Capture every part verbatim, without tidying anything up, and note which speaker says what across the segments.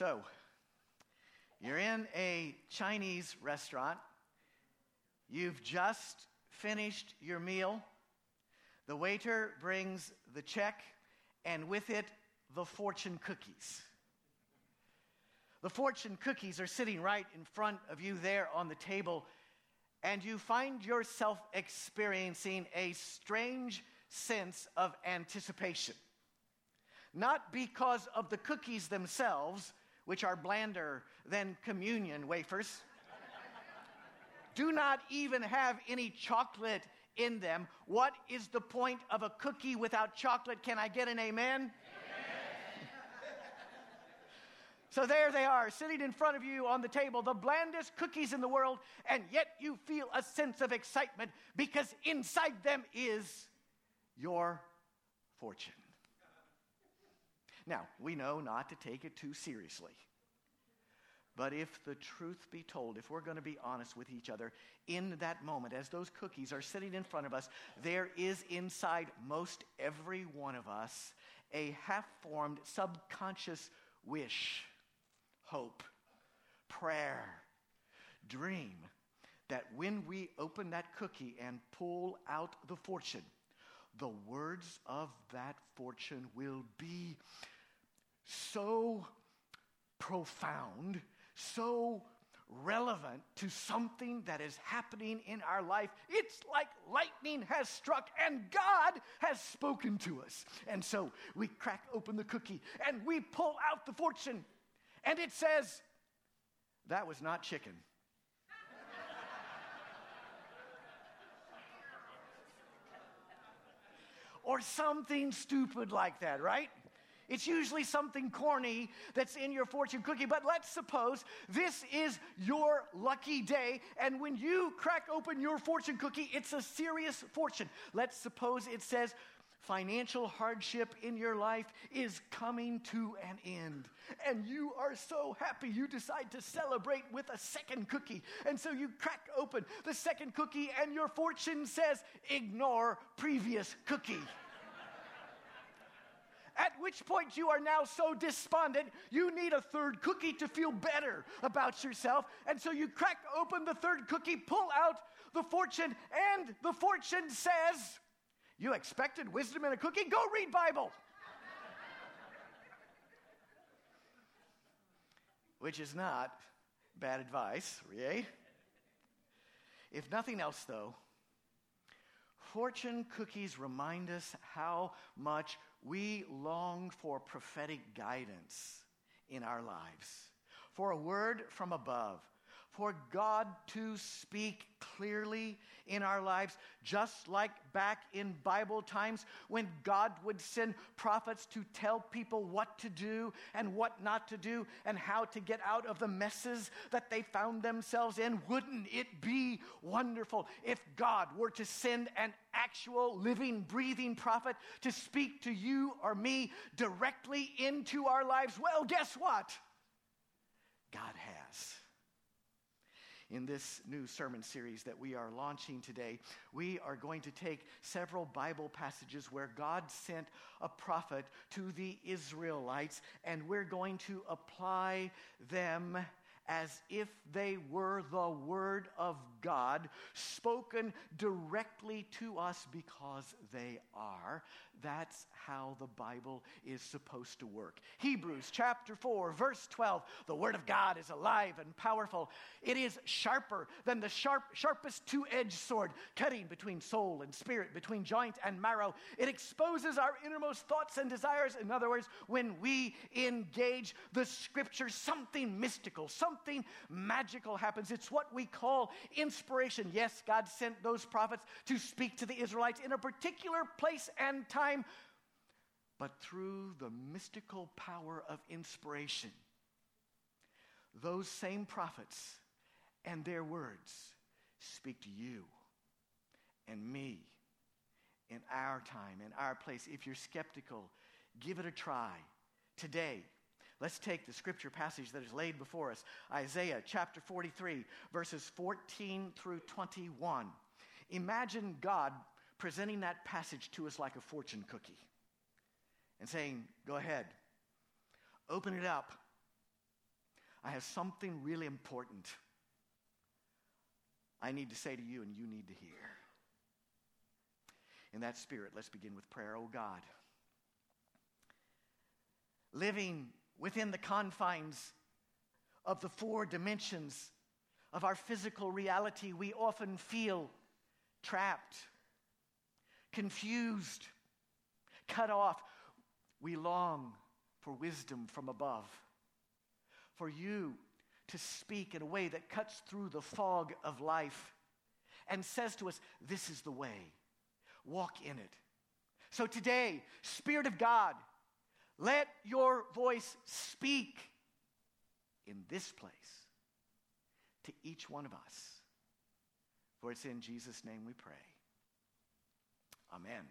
Speaker 1: So, you're in a Chinese restaurant. You've just finished your meal. The waiter brings the check, and with it, the fortune cookies. The fortune cookies are sitting right in front of you there on the table, and you find yourself experiencing a strange sense of anticipation. Not because of the cookies themselves, which are blander than communion wafers, do not even have any chocolate in them. What is the point of a cookie without chocolate? Can I get an amen? Amen. So there they are, sitting in front of you on the table, the blandest cookies in the world, and yet you feel a sense of excitement because inside them is your fortune. Now, we know not to take it too seriously. But if the truth be told, if we're going to be honest with each other, in that moment, as those cookies are sitting in front of us, there is inside most every one of us a half-formed subconscious wish, hope, prayer, dream, that when we open that cookie and pull out the fortune, the words of that fortune will be so profound, so relevant to something that is happening in our life. It's like lightning has struck and God has spoken to us. And so we crack open the cookie and we pull out the fortune, and it says, "That was not chicken." Or something stupid like that, right? It's usually something corny that's in your fortune cookie, but let's suppose this is your lucky day, and when you crack open your fortune cookie, it's a serious fortune. Let's suppose it says, financial hardship in your life is coming to an end. And you are so happy you decide to celebrate with a second cookie. And so you crack open the second cookie and your fortune says, ignore previous cookie. At which point you are now so despondent, you need a third cookie to feel better about yourself. And so you crack open the third cookie, pull out the fortune, and the fortune says, "You expected wisdom in a cookie? Go read Bible." Which is not bad advice, right? If nothing else, though, fortune cookies remind us how much we long for prophetic guidance in our lives, for a word from above, for God to speak clearly in our lives, just like back in Bible times when God would send prophets to tell people what to do and what not to do and how to get out of the messes that they found themselves in. Wouldn't it be wonderful if God were to send an actual living, breathing prophet to speak to you or me directly into our lives? Well, guess what? God has. In this new sermon series that we are launching today, we are going to take several Bible passages where God sent a prophet to the Israelites, and we're going to apply them as if they were the Word of God, spoken directly to us because they are. That's how the Bible is supposed to work. Hebrews chapter four, verse twelve, the Word of God is alive and powerful. It is sharper than the sharp, sharpest two-edged sword, cutting between soul and spirit, between joint and marrow. It exposes our innermost thoughts and desires. In other words, when we engage the Scriptures, something mystical, something Something magical happens. It's what we call inspiration. Yes, God sent those prophets to speak to the Israelites in a particular place and time, but through the mystical power of inspiration, those same prophets and their words speak to you and me in our time, in our place. If you're skeptical, give it a try today. Let's take the scripture passage that is laid before us, Isaiah chapter forty-three, verses fourteen through twenty-one. Imagine God presenting that passage to us like a fortune cookie and saying, go ahead, open it up, I have something really important I need to say to you and you need to hear. In that spirit, let's begin with prayer. Oh God, living within the confines of the four dimensions of our physical reality, we often feel trapped, confused, cut off. We long for wisdom from above, for you to speak in a way that cuts through the fog of life and says to us, this is the way. Walk in it. So today, Spirit of God, let your voice speak in this place to each one of us. For it's in Jesus' name we pray. Amen.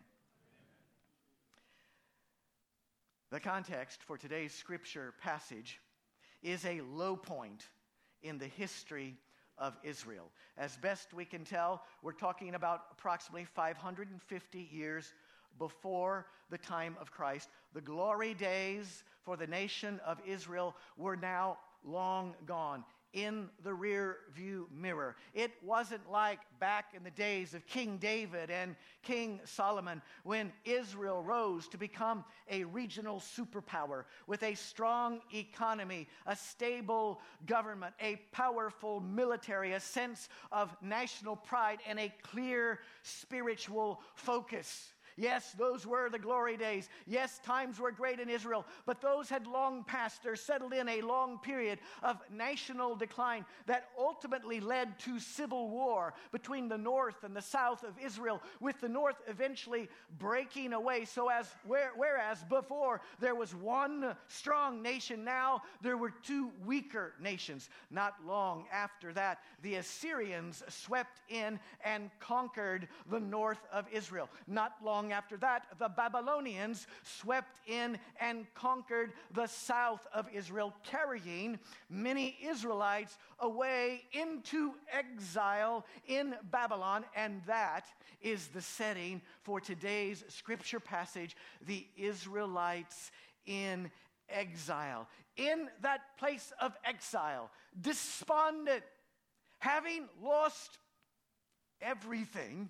Speaker 1: The context for today's scripture passage is a low point in the history of Israel. As best we can tell, we're talking about approximately five hundred fifty years before the time of Christ. The glory days for the nation of Israel were now long gone, in the rear view mirror. It wasn't like back in the days of King David and King Solomon when Israel rose to become a regional superpower with a strong economy, a stable government, a powerful military, a sense of national pride, and a clear spiritual focus. Yes, those were the glory days. Yes, times were great in Israel, but those had long passed. There settled in a long period of national decline that ultimately led to civil war between the north and the south of Israel, with the north eventually breaking away. So as where, whereas before there was one strong nation, now there were two weaker nations. Not long after that, the Assyrians swept in and conquered the north of Israel. Not long after that, the Babylonians swept in and conquered the south of Israel, carrying many Israelites away into exile in Babylon. And that is the setting for today's scripture passage, the Israelites in exile. In that place of exile, despondent, having lost everything,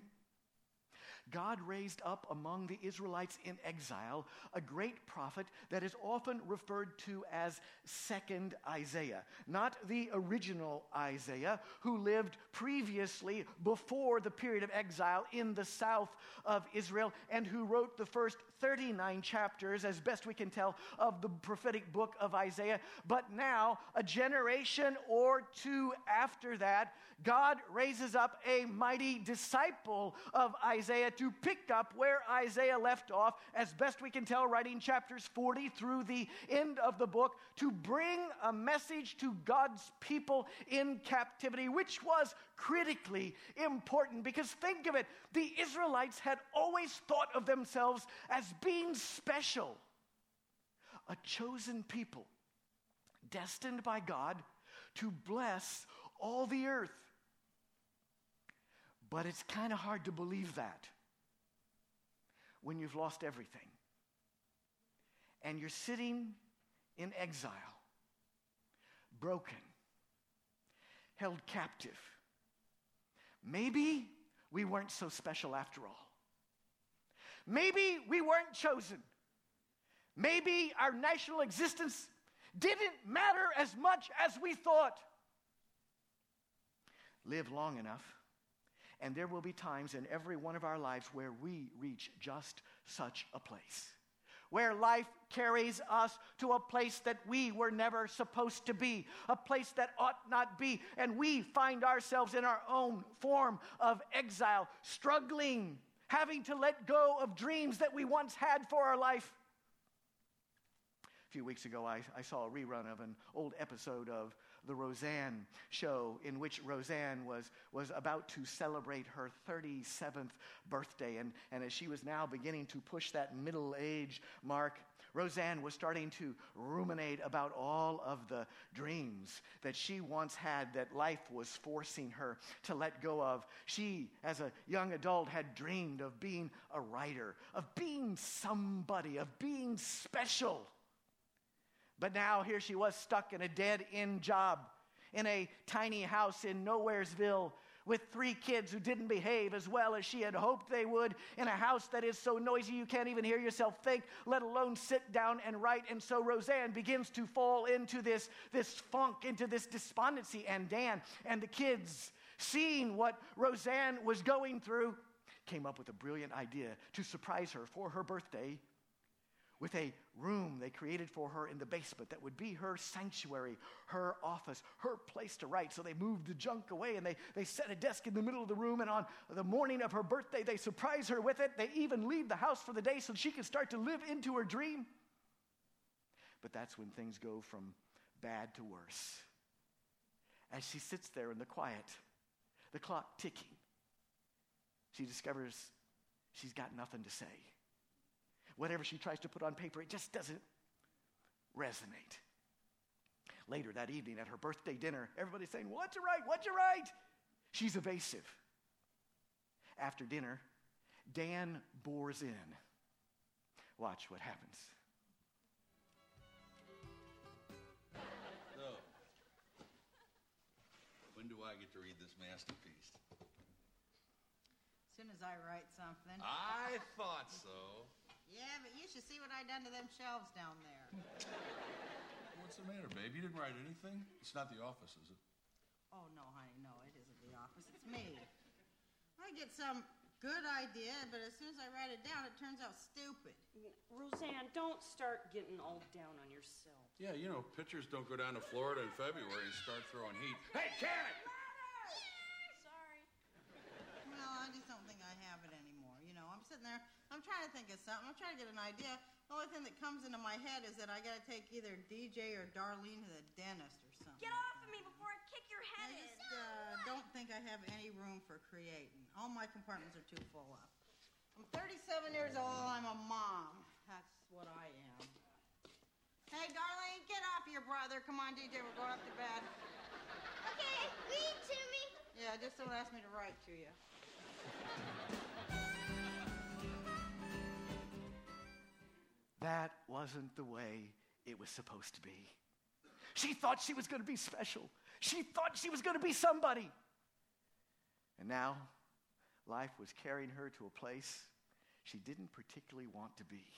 Speaker 1: God raised up among the Israelites in exile a great prophet that is often referred to as Second Isaiah. Not the original Isaiah, who lived previously before the period of exile in the south of Israel and who wrote the first thirty-nine chapters, as best we can tell, of the prophetic book of Isaiah. But now, a generation or two after that, God raises up a mighty disciple of Isaiah to pick up where Isaiah left off, as best we can tell, writing chapters forty through the end of the book, to bring a message to God's people in captivity, which was critically important. Because think of it, the Israelites had always thought of themselves as being special, a chosen people, destined by God to bless all the earth. But it's kind of hard to believe that when you've lost everything and you're sitting in exile, broken, held captive. Maybe we weren't so special after all. Maybe we weren't chosen. Maybe our national existence didn't matter as much as we thought. Live long enough, and there will be times in every one of our lives where we reach just such a place, where life carries us to a place that we were never supposed to be, a place that ought not be, and we find ourselves in our own form of exile, struggling, having to let go of dreams that we once had for our life. A few weeks ago, I, I saw a rerun of an old episode of the Roseanne show, in which Roseanne was, was about to celebrate her thirty-seventh birthday. And, and as she was now beginning to push that middle age mark, Roseanne was starting to ruminate about all of the dreams that she once had that life was forcing her to let go of. She, as a young adult, had dreamed of being a writer, of being somebody, of being special. But now here she was stuck in a dead-end job, in a tiny house in Nowheresville, with three kids who didn't behave as well as she had hoped they would, in a house that is so noisy you can't even hear yourself think, let alone sit down and write. And so Roseanne begins to fall into this, this funk, into this despondency. And Dan and the kids, seeing what Roseanne was going through, came up with a brilliant idea to surprise her for her birthday with a room they created for her in the basement that would be her sanctuary, her office, her place to write. So they moved the junk away, and they, they set a desk in the middle of the room, and on the morning of her birthday, they surprise her with it. They even leave the house for the day so she can start to live into her dream. But that's when things go from bad to worse. As she sits there in the quiet, the clock ticking, she discovers she's got nothing to say. Whatever she tries to put on paper, it just doesn't resonate. Later that evening at her birthday dinner, everybody's saying, "What you write? What you write?" She's evasive. After dinner, Dan bores in. Watch what happens.
Speaker 2: So, when do I get to read this masterpiece?
Speaker 3: As soon as I write something.
Speaker 2: I thought so.
Speaker 3: Yeah, but you should see what I done to them shelves down there.
Speaker 2: What's the matter, babe? You didn't write anything? It's not the office, is it?
Speaker 3: Oh, no, honey, no, it isn't the office. It's me. I get some good idea, but as soon as I write it down, it turns out stupid.
Speaker 4: Roseanne, don't start getting all down on yourself.
Speaker 2: Yeah, you know, pitchers don't go down to Florida in February and start throwing heat. Hey, Karen!
Speaker 4: Sorry.
Speaker 3: Well, I just don't think I have it anymore. You know, I'm sitting there, I'm trying to think of something. I'm trying to get an idea. The only thing that comes into my head is that I got to take either D J or Darlene to the dentist or something.
Speaker 4: Get off of me before I kick your head
Speaker 3: I
Speaker 4: in.
Speaker 3: just uh, don't think I have any room for creating. All my compartments are too full up. I'm thirty-seven years old. I'm a mom. That's what I am. Hey, Darlene, get off your brother. Come on, D J, we're going up to bed.
Speaker 5: Okay, read to me.
Speaker 3: Yeah, just don't ask me to write to you.
Speaker 1: That wasn't the way it was supposed to be. She thought she was going to be special. She thought she was going to be somebody. And now, life was carrying her to a place she didn't particularly want to be.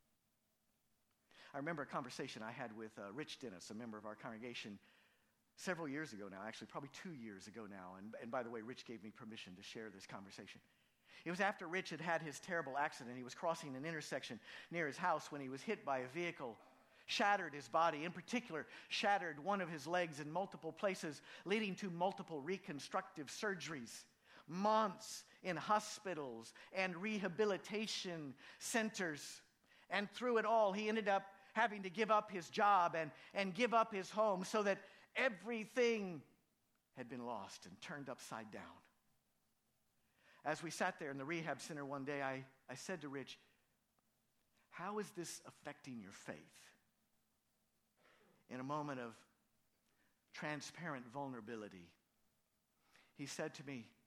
Speaker 1: I remember a conversation I had with uh, Rich Dennis, a member of our congregation, several years ago now, actually, probably two years ago now. And, and by the way, Rich gave me permission to share this conversation. It was after Rich had had his terrible accident. He was crossing an intersection near his house when he was hit by a vehicle, shattered his body. In particular, shattered one of his legs in multiple places, leading to multiple reconstructive surgeries, months in hospitals and rehabilitation centers. And through it all, he ended up having to give up his job and, and give up his home so that everything had been lost and turned upside down. As we sat there in the rehab center one day, I, I said to Rich, "How is this affecting your faith?" In a moment of transparent vulnerability, he said to me,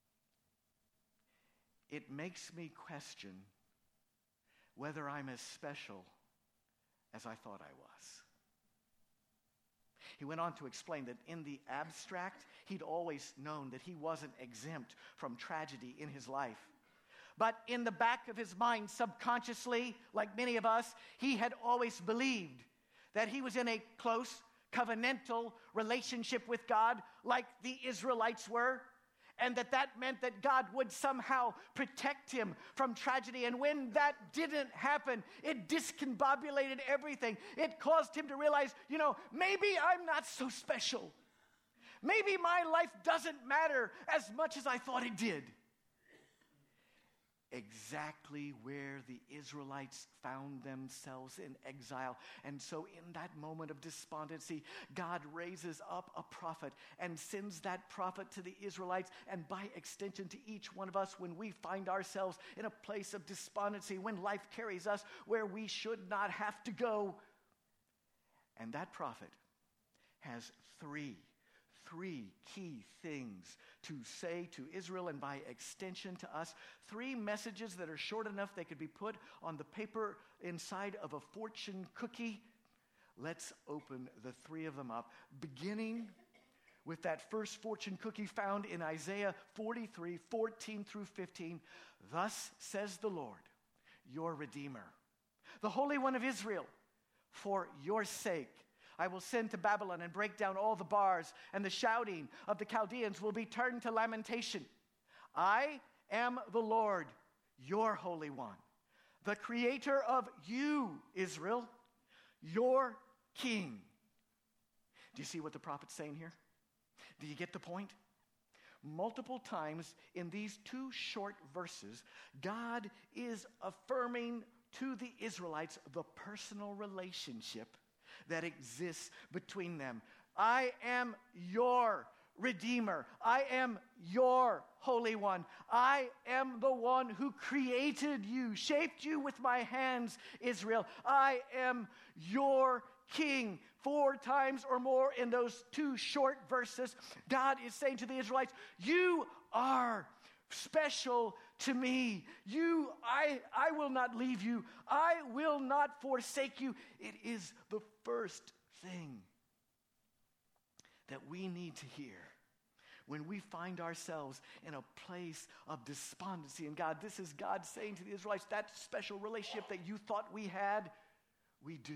Speaker 1: "It makes me question whether I'm as special as I thought I was." He went on to explain that in the abstract, he'd always known that he wasn't exempt from tragedy in his life. But in the back of his mind, subconsciously, like many of us, he had always believed that he was in a close, covenantal relationship with God, like the Israelites were, and that that meant that God would somehow protect him from tragedy. And when that didn't happen, it discombobulated everything. It caused him to realize, you know, maybe I'm not so special. Maybe my life doesn't matter as much as I thought it did. Exactly where the Israelites found themselves in exile. And so in that moment of despondency, God raises up a prophet and sends that prophet to the Israelites, and by extension to each one of us when we find ourselves in a place of despondency, when life carries us where we should not have to go. And that prophet has three Three key things to say to Israel, and by extension to us. Three messages that are short enough they could be put on the paper inside of a fortune cookie, let's open the three of them up, beginning with that first fortune cookie found in Isaiah forty-three, fourteen through fifteen. Thus says the Lord, your Redeemer, the Holy One of Israel, for your sake I will send to Babylon and break down all the bars, and the shouting of the Chaldeans will be turned to lamentation. I am the Lord, your Holy One, the Creator of you, Israel, your King. Do you see what the prophet's saying here? Do you get the point? Multiple times in these two short verses, God is affirming to the Israelites the personal relationship that exists between them. I am your Redeemer. I am your Holy One. I am the one who created you, shaped you with my hands, Israel. I am your King. Four times or more in those two short verses, God is saying to the Israelites, you are special to me. You, I, I will not leave you. I will not forsake you. It is the first thing that we need to hear when we find ourselves in a place of despondency. And God, this is God saying to the Israelites, that special relationship that you thought we had, we do.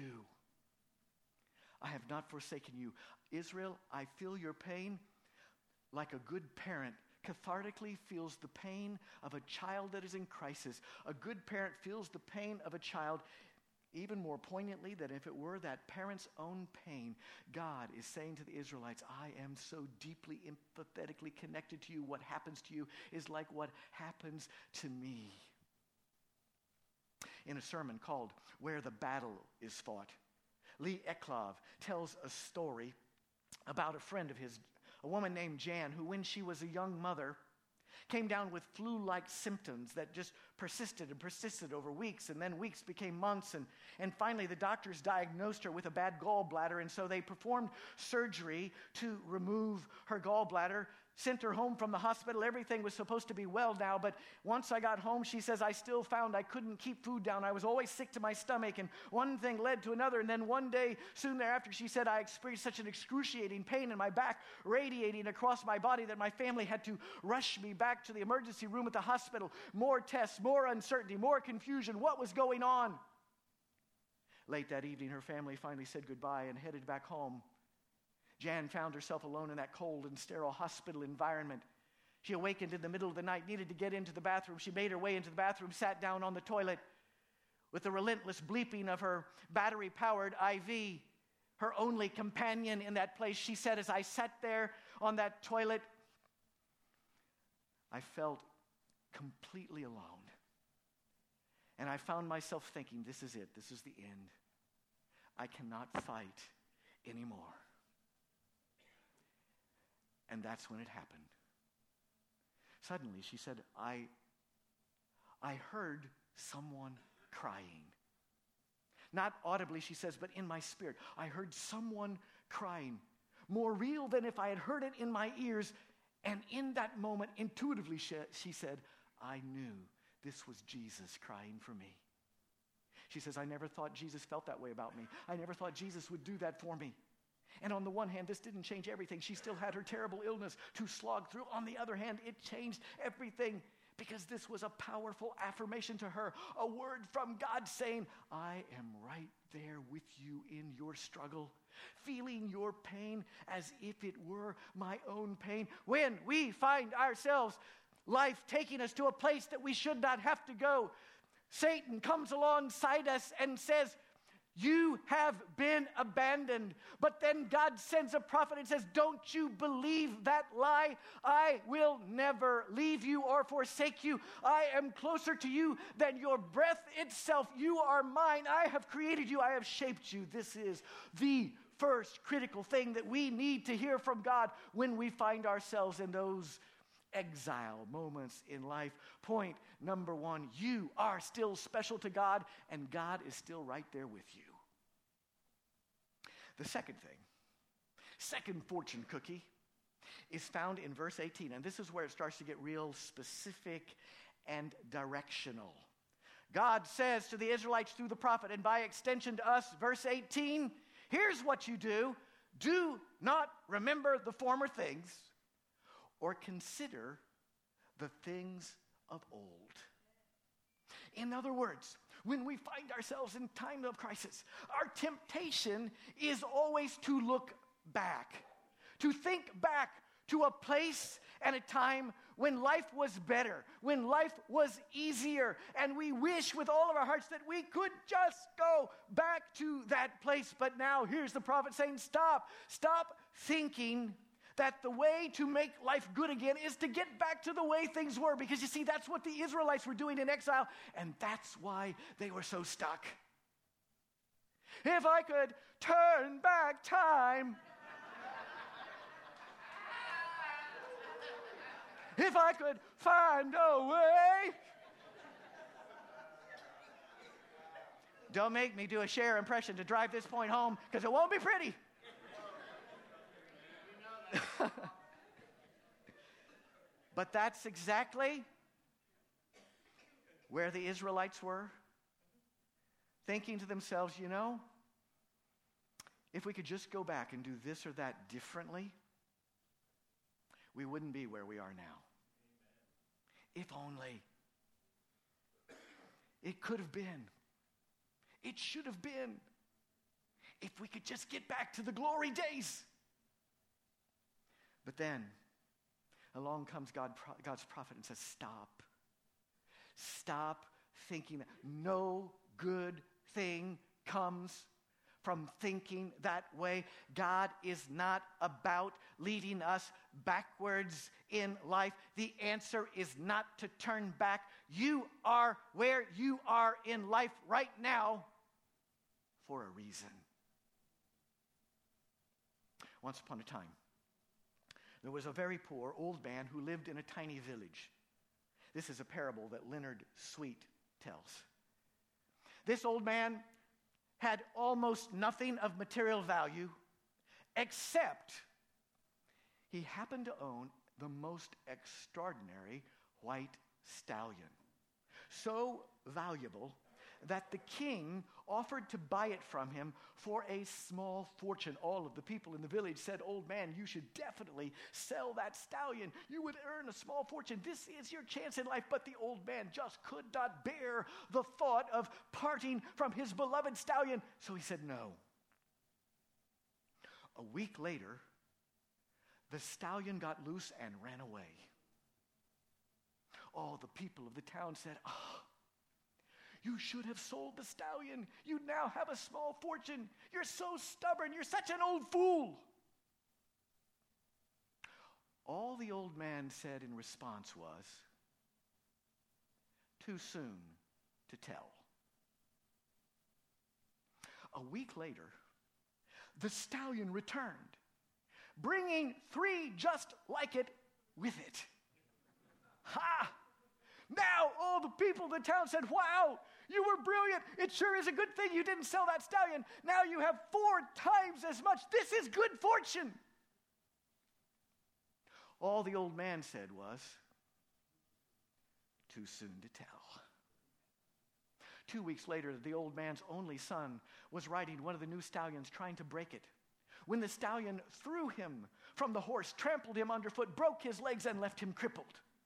Speaker 1: I have not forsaken you. Israel, I feel your pain like a good parent cathartically feels the pain of a child that is in crisis. A good parent feels the pain of a child even more poignantly than if it were that parent's own pain. God is saying to the Israelites, I am so deeply empathetically connected to you. What happens to you is like what happens to me. In a sermon called Where the Battle is Fought, Lee Eclov tells a story about a friend of his, a woman named Jan, who when she was a young mother came down with flu-like symptoms that just persisted and persisted over weeks, and then weeks became months, and, and finally the doctors diagnosed her with a bad gallbladder, and so they performed surgery to remove her gallbladder, sent her home from the hospital. Everything was supposed to be well now, but once I got home, she says, I still found I couldn't keep food down. I was always sick to my stomach, and one thing led to another, and then one day, soon thereafter, she said, I experienced such an excruciating pain in my back, radiating across my body, that my family had to rush me back to the emergency room at the hospital. More tests, more uncertainty, more confusion. What was going on? Late that evening, her family finally said goodbye and headed back home. Jan found herself alone in that cold and sterile hospital environment. She awakened in the middle of the night, needed to get into the bathroom. She made her way into the bathroom, sat down on the toilet with the relentless bleeping of her battery-powered I V, her only companion in that place. She said, as I sat there on that toilet, I felt completely alone. And I found myself thinking, this is it. This is the end. I cannot fight anymore. And that's when it happened. Suddenly, she said, I, I heard someone crying. Not audibly, she says, but in my spirit. I heard someone crying. More real than if I had heard it in my ears. And in that moment, intuitively, she, she said, I knew this was Jesus crying for me. She says, I never thought Jesus felt that way about me. I never thought Jesus would do that for me. And on the one hand, this didn't change everything. She still had her terrible illness to slog through. On the other hand, it changed everything because this was a powerful affirmation to her, a word from God saying, I am right there with you in your struggle, feeling your pain as if it were my own pain. When we find ourselves, life taking us to a place that we should not have to go, Satan comes alongside us and says, you have been abandoned. But then God sends a prophet and says, don't you believe that lie? I will never leave you or forsake you. I am closer to you than your breath itself. You are mine. I have created you. I have shaped you. This is the first critical thing that we need to hear from God when we find ourselves in those exile moments in life. Point number one, you are still special to God, and God is still right there with you. The second thing, second fortune cookie, is found in verse eighteen, and this is where it starts to get real specific and directional. God says to the Israelites through the prophet, and by extension to us, verse eighteen, Here's what you do. Do not remember the former things or consider the things of old. In other words, when we find ourselves in time of crisis, our temptation is always to look back, to think back to a place and a time when life was better, when life was easier, and we wish with all of our hearts that we could just go back to that place. But now here's the prophet saying, stop, stop thinking that the way to make life good again is to get back to the way things were. Because you see, that's what the Israelites were doing in exile, and that's why they were so stuck. If I could turn back time, if I could find a way. Don't make me do a Cher impression to drive this point home, because it won't be pretty. But that's exactly where the Israelites were, thinking to themselves, you know, if we could just go back and do this or that differently, we wouldn't be where we are now. If only. It could have been. It should have been. If we could just get back to the glory days. But then, along comes God, God's prophet and says, stop. Stop thinking that. No good thing comes from thinking that way. God is not about leading us backwards in life. The answer is not to turn back. You are where you are in life right now for a reason. Once upon a time, there was a very poor old man who lived in a tiny village. This is a parable that Leonard Sweet tells. This old man had almost nothing of material value, except he happened to own the most extraordinary white stallion. So valuable that the king offered to buy it from him for a small fortune. All of the people in the village said, old man, you should definitely sell that stallion. You would earn a small fortune. This is your chance in life. But the old man just could not bear the thought of parting from his beloved stallion. So he said no. A week later, the stallion got loose and ran away. All the people of the town said, oh, you should have sold the stallion. You now have a small fortune. You're so stubborn. You're such an old fool. All the old man said in response was, too soon to tell. A week later, the stallion returned, bringing three just like it with it. Ha! Now all the people in the town said, wow, you were brilliant. It sure is a good thing you didn't sell that stallion. Now you have four times as much. This is good fortune. All the old man said was, too soon to tell. Two weeks later, the old man's only son was riding one of the new stallions, trying to break it, when the stallion threw him from the horse, trampled him underfoot, broke his legs, and left him crippled.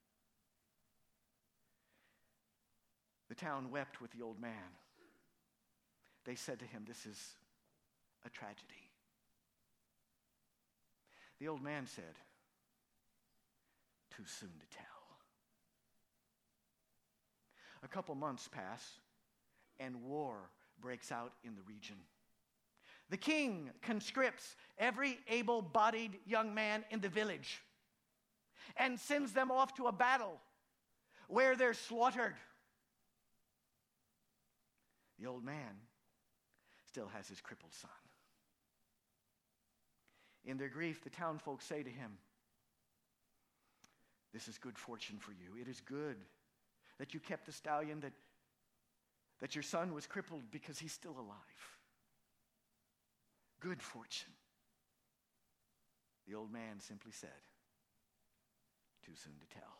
Speaker 1: The town wept with the old man. They said to him, this is a tragedy. The old man said, too soon to tell. A couple months pass, and war breaks out in the region. The king conscripts every able-bodied young man in the village and sends them off to a battle where they're slaughtered. The old man still has his crippled son. In their grief, the town folks say to him, this is good fortune for you. It is good that you kept the stallion, that, that your son was crippled because he's still alive. Good fortune. The old man simply said, too soon to tell.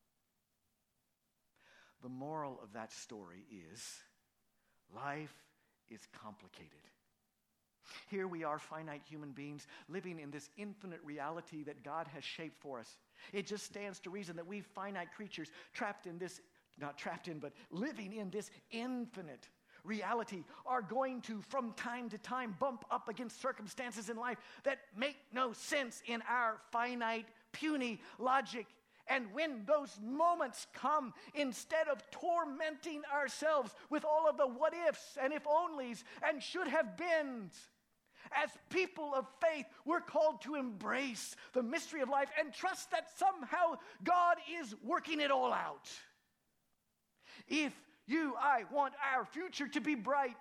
Speaker 1: The moral of that story is, life is complicated. Here we are, finite human beings, living in this infinite reality that God has shaped for us. It just stands to reason that we finite creatures trapped in this, not trapped in, but living in this infinite reality are going to, from time to time, bump up against circumstances in life that make no sense in our finite, puny logic. And when those moments come, instead of tormenting ourselves with all of the what ifs and if onlys and should have beens, as people of faith, we're called to embrace the mystery of life and trust that somehow God is working it all out. If you, I want our future to be bright,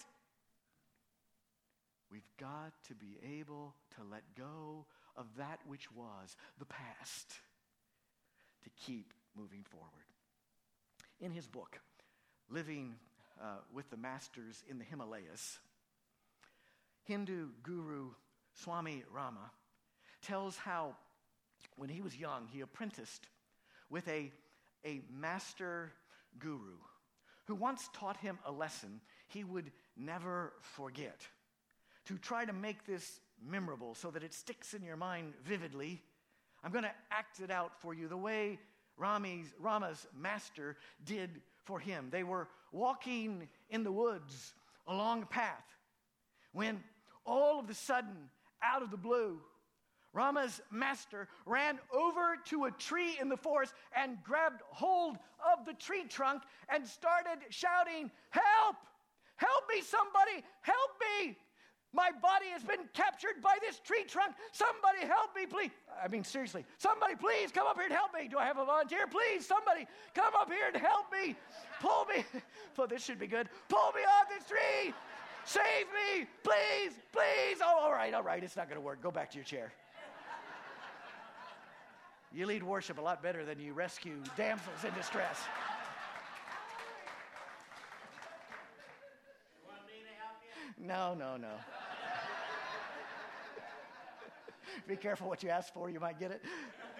Speaker 1: we've got to be able to let go of that which was the past to keep moving forward. In his book, Living uh, with the Masters in the Himalayas, Hindu guru Swami Rama tells how when he was young, he apprenticed with a, a master guru who once taught him a lesson he would never forget. To try to make this memorable so that it sticks in your mind vividly, I'm going to act it out for you the way Rami's, Rama's master did for him. They were walking in the woods along a path when all of a sudden, out of the blue, Rama's master ran over to a tree in the forest and grabbed hold of the tree trunk and started shouting, "Help! Help me, somebody! Help me! My body has been captured by this tree trunk. Somebody help me, please." I mean, seriously. Somebody, please come up here and help me. Do I have a volunteer? Please, somebody come up here and help me. Pull me. Well, this should be good. Pull me off this tree. Save me. Please, please. Oh, all right, all right. It's not going to work. Go back to your chair. You lead worship a lot better than you rescue damsels in distress.
Speaker 6: You want me to help you?
Speaker 1: No, no, no. Be careful what you ask for. You might get it.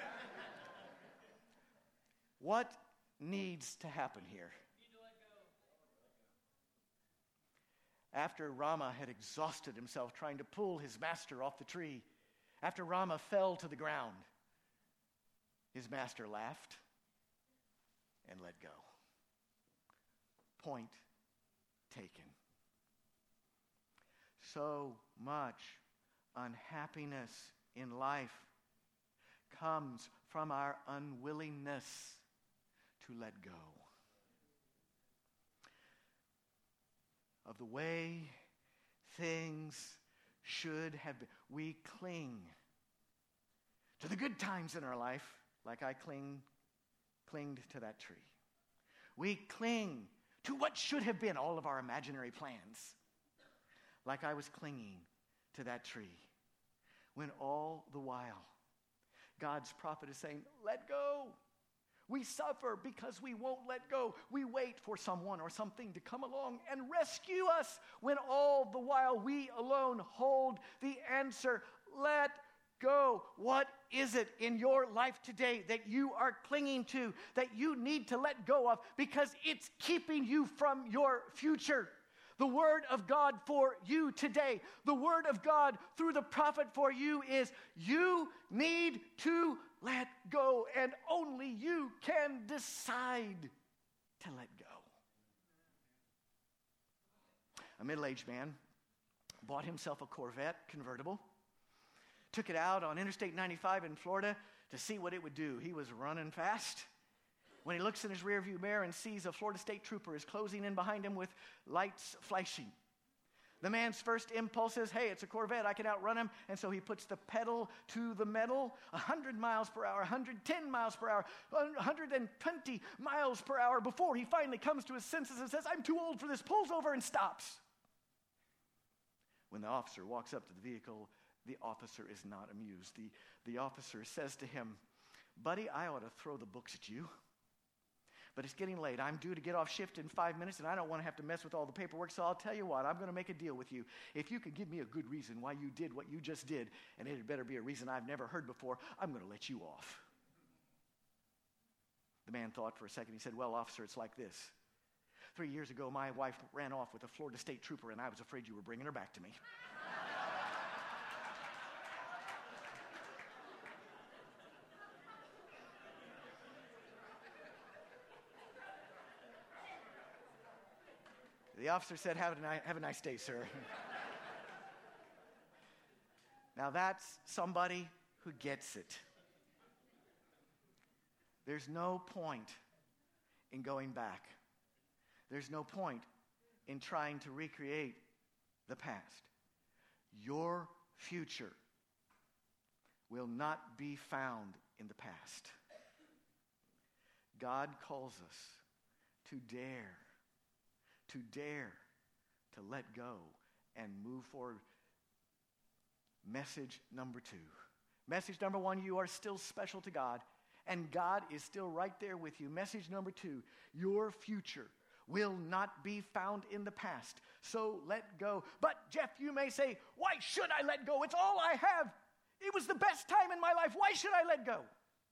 Speaker 1: What needs to happen here? After Rama had exhausted himself trying to pull his master off the tree, after Rama fell to the ground, his master laughed and let go. Point taken. So much unhappiness in life comes from our unwillingness to let go of the way things should have been. We cling to the good times in our life like I cling, clinged to that tree. We cling to what should have been all of our imaginary plans like I was clinging to that tree. When all the while, God's prophet is saying, let go. We suffer because we won't let go. We wait for someone or something to come along and rescue us when all the while we alone hold the answer. Let go. What is it in your life today that you are clinging to, that you need to let go of because it's keeping you from your future? The word of God for you today, the word of God through the prophet for you is you need to let go, and only you can decide to let go. A middle-aged man bought himself a Corvette convertible, took it out on Interstate ninety-five in Florida to see what it would do. He was running fast. When he looks in his rearview mirror and sees a Florida State Trooper is closing in behind him with lights flashing, the man's first impulse is, hey, it's a Corvette, I can outrun him. And so he puts the pedal to the metal, one hundred miles per hour, one hundred ten miles per hour, one hundred twenty miles per hour before he finally comes to his senses and says, I'm too old for this, pulls over and stops. When the officer walks up to the vehicle, the officer is not amused. The, the officer says to him, buddy, I ought to throw the books at you. But it's getting late. I'm due to get off shift in five minutes, and I don't want to have to mess with all the paperwork, so I'll tell you what, I'm going to make a deal with you. If you can give me a good reason why you did what you just did, and it had better be a reason I've never heard before, I'm going to let you off. The man thought for a second. He said, well, officer, it's like this. Three years ago, my wife ran off with a Florida State Trooper, and I was afraid you were bringing her back to me. The officer said, have a, ni- have a nice day, sir. Now that's somebody who gets it. There's no point in going back. There's no point in trying to recreate the past. Your future will not be found in the past. God calls us to dare, to dare to let go and move forward. Message number two. Message number one, you are still special to God, and God is still right there with you. Message number two, your future will not be found in the past, so let go. But Jeff, you may say, why should I let go? It's all I have. It was the best time in my life. Why should I let go?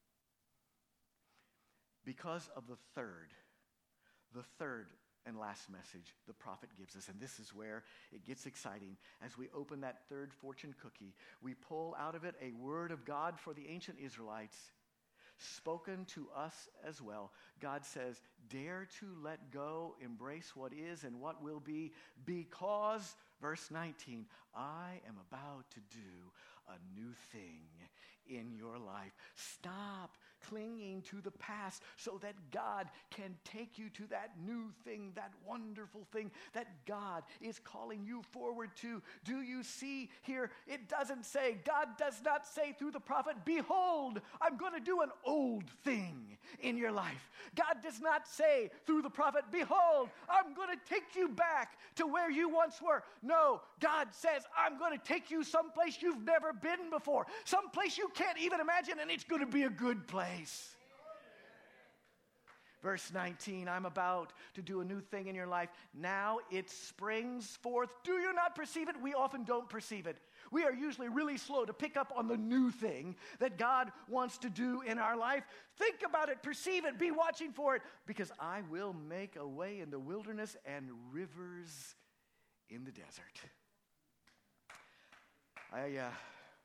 Speaker 1: Because of the third, the third and last message the prophet gives us. And this is where it gets exciting. As we open that third fortune cookie, we pull out of it a word of God for the ancient Israelites, spoken to us as well. God says, dare to let go, embrace what is and what will be, because, verse nineteen, I am about to do a new thing in your life. Stop clinging to the past so that God can take you to that new thing, that wonderful thing that God is calling you forward to. Do you see here? It doesn't say, God does not say through the prophet, behold, I'm going to do an old thing in your life. God does not say through the prophet, behold, I'm going to take you back to where you once were. No, God says, I'm going to take you someplace you've never been before, someplace you can't even imagine, and it's going to be a good place. Verse nineteen, I'm about to do a new thing in your life. Now it springs forth. Do you not perceive it? We often don't perceive it. We are usually really slow to pick up on the new thing that God wants to do in our life. Think about it, perceive it, be watching for it, because I will make a way in the wilderness and rivers in the desert. I, uh,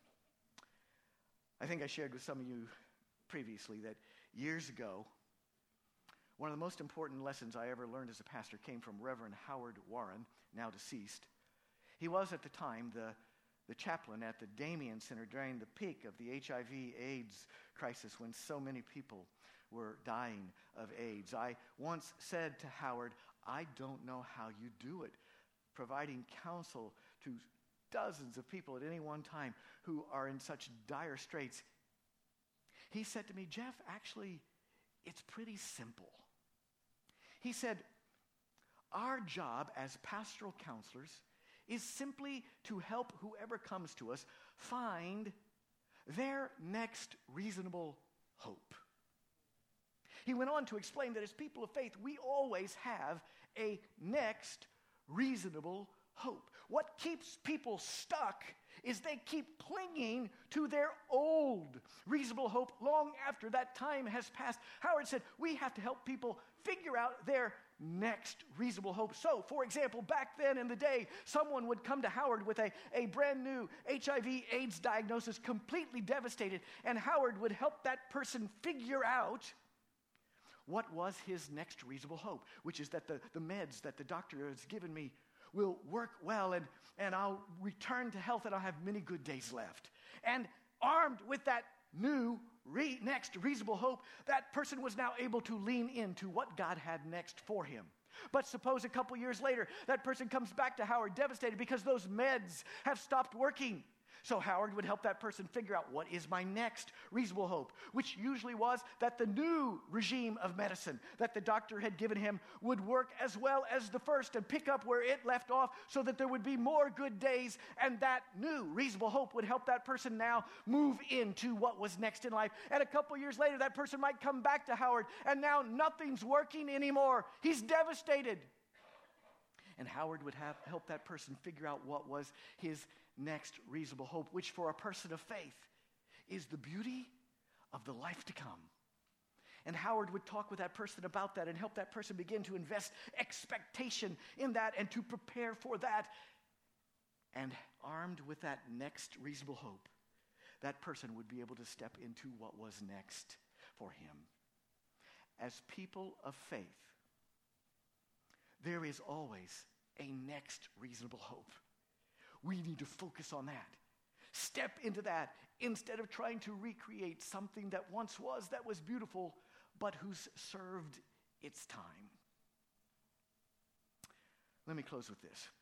Speaker 1: I think I shared with some of you previously that years ago, one of the most important lessons I ever learned as a pastor came from Reverend Howard Warren, now deceased. He was at the time the, the chaplain at the Damien Center during the peak of the H I V AIDS crisis when so many people were dying of AIDS. I once said to Howard, I don't know how you do it, providing counsel to dozens of people at any one time who are in such dire straits. He said to me, Jeff, actually, it's pretty simple. He said, our job as pastoral counselors is simply to help whoever comes to us find their next reasonable hope. He went on to explain that as people of faith, we always have a next reasonable hope. What keeps people stuck is they keep clinging to their old reasonable hope long after that time has passed. Howard said, we have to help people figure out their next reasonable hope. So, for example, back then in the day, someone would come to Howard with a, a brand new H I V AIDS diagnosis, completely devastated, and Howard would help that person figure out what was his next reasonable hope, which is that the, the meds that the doctor has given me will work well, and, and I'll return to health, and I'll have many good days left. And armed with that new re- next reasonable hope, that person was now able to lean into what God had next for him. But suppose a couple years later, that person comes back to Howard devastated because those meds have stopped working. So Howard would help that person figure out, what is my next reasonable hope, which usually was that the new regime of medicine that the doctor had given him would work as well as the first and pick up where it left off so that there would be more good days, and that new reasonable hope would help that person now move into what was next in life. And a couple years later, that person might come back to Howard, and now nothing's working anymore. He's devastated. And Howard would have help that person figure out what was his next reasonable hope, which for a person of faith is the beauty of the life to come. And Howard would talk with that person about that and help that person begin to invest expectation in that and to prepare for that. And armed with that next reasonable hope, that person would be able to step into what was next for him. As people of faith, there is always a next reasonable hope. We need to focus on that. Step into that instead of trying to recreate something that once was, that was beautiful, but who's served its time. Let me close with this.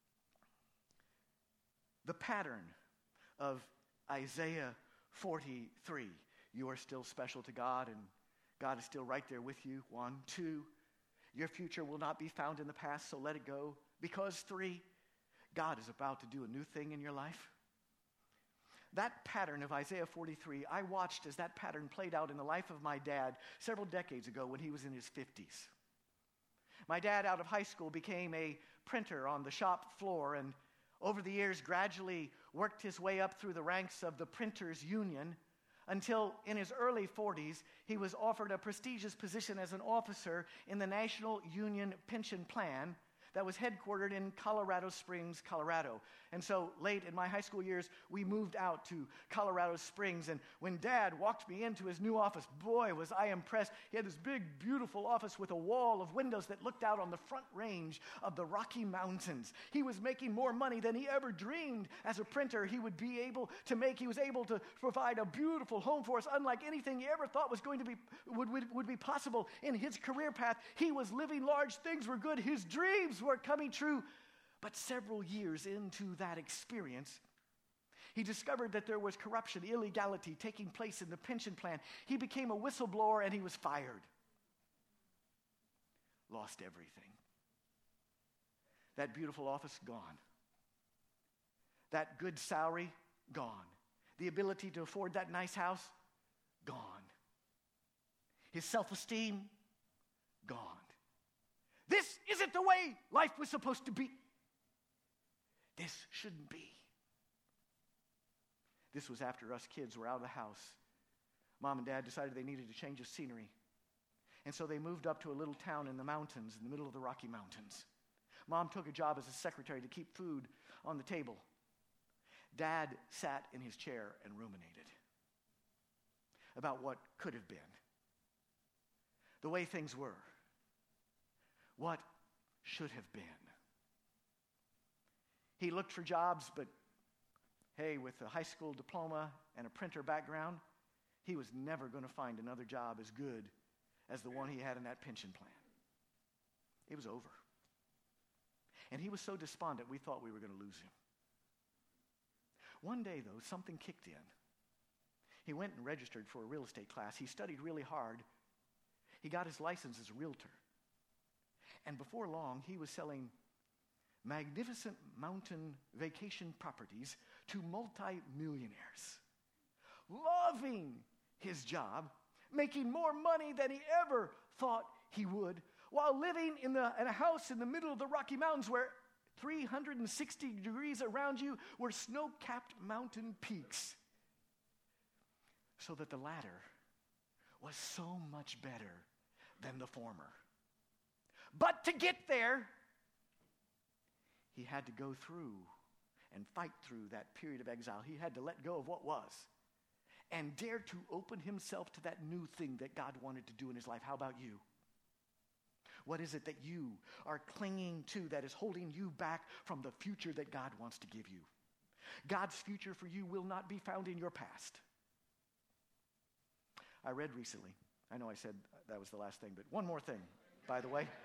Speaker 1: The pattern of Isaiah forty-three, you are still special to God and God is still right there with you. One. Two, your future will not be found in the past, so let it go. Because three, God is about to do a new thing in your life. That pattern of Isaiah forty-three, I watched as that pattern played out in the life of my dad several decades ago when he was in his fifties. My dad, out of high school, became a printer on the shop floor and over the years gradually worked his way up through the ranks of the Printers Union until in his early forties, he was offered a prestigious position as an officer in the National Union Pension Plan that was headquartered in Colorado Springs, Colorado. And so late in my high school years, we moved out to Colorado Springs. And when Dad walked me into his new office, boy, was I impressed. He had this big, beautiful office with a wall of windows that looked out on the front range of the Rocky Mountains. He was making more money than he ever dreamed as a printer he would be able to make. He was able to provide a beautiful home for us, unlike anything he ever thought was going to be would, would, would be possible in his career path. He was living large. Things were good. His dreams were coming true. But several years into that experience, he discovered that there was corruption, illegality taking place in the pension plan. He became a whistleblower and he was fired. Lost everything. That beautiful office, gone. That good salary, gone. The ability to afford that nice house, gone. His self-esteem, gone. This isn't the way life was supposed to be. This shouldn't be. This was after us kids were out of the house. Mom and Dad decided they needed to change the scenery. And so they moved up to a little town in the mountains, in the middle of the Rocky Mountains. Mom took a job as a secretary to keep food on the table. Dad sat in his chair and ruminated about what could have been, the way things were, what should have been. He looked for jobs, but hey, with a high school diploma and a printer background, he was never going to find another job as good as the one he had in that pension plan. It was over. And he was so despondent, we thought we were going to lose him. One day, though, something kicked in. He went and registered for a real estate class. He studied really hard. He got his license as a realtor. And before long, he was selling magnificent mountain vacation properties to multi-millionaires, loving his job, making more money than he ever thought he would, while living in, the, in a house in the middle of the Rocky Mountains where three hundred sixty degrees around you were snow-capped mountain peaks, so that the latter was so much better than the former. But to get there, he had to go through and fight through that period of exile. He had to let go of what was and dare to open himself to that new thing that God wanted to do in his life. How about you? What is it that you are clinging to that is holding you back from the future that God wants to give you? God's future for you will not be found in your past. I read recently, I know I said that was the last thing, but one more thing, by the way.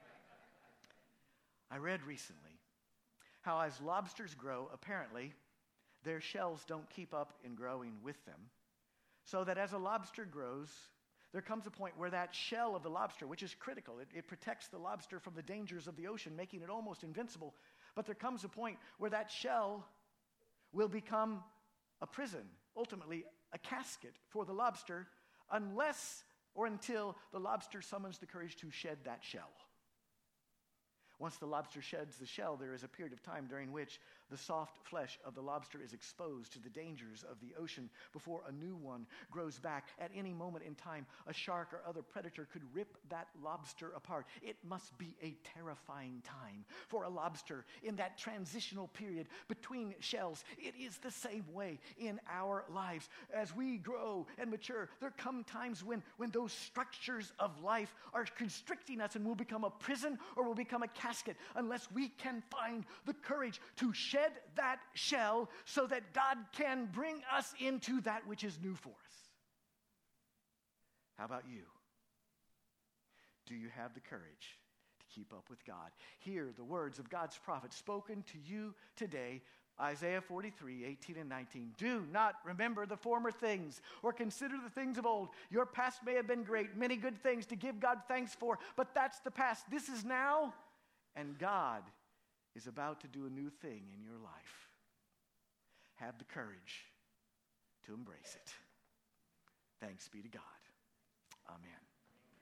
Speaker 1: I read recently how as lobsters grow, apparently, their shells don't keep up in growing with them. So that as a lobster grows, there comes a point where that shell of the lobster, which is critical, it, it protects the lobster from the dangers of the ocean, making it almost invincible. But there comes a point where that shell will become a prison, ultimately a casket for the lobster, unless or until the lobster summons the courage to shed that shell. Once the lobster sheds the shell, there is a period of time during which The soft flesh of the lobster is exposed to the dangers of the ocean before a new one grows back. At any moment in time, a shark or other predator could rip that lobster apart. It must be a terrifying time for a lobster in that transitional period between shells. It is the same way in our lives. As we grow and mature, there come times when, when those structures of life are constricting us and will become a prison or will become a casket unless we can find the courage to shed that shell so that God can bring us into that which is new for us. How about you? Do you have the courage to keep up with God? Hear the words of God's prophet spoken to you today, Isaiah forty-three, eighteen and nineteen. Do not remember the former things or consider the things of old. Your past may have been great, many good things to give God thanks for, but that's the past. This is now, and God is about to do a new thing in your life. Have the courage to embrace it. Thanks be to God. Amen.